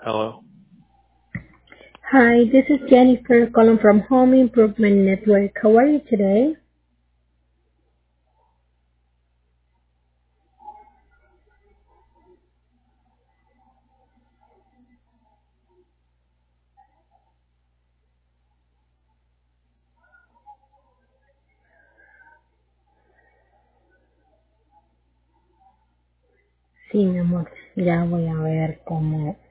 Hello. Hi, this is Jennifer calling from Home Improvement Network. How are you today? Sí, mi amor, ya voy a ver cómo.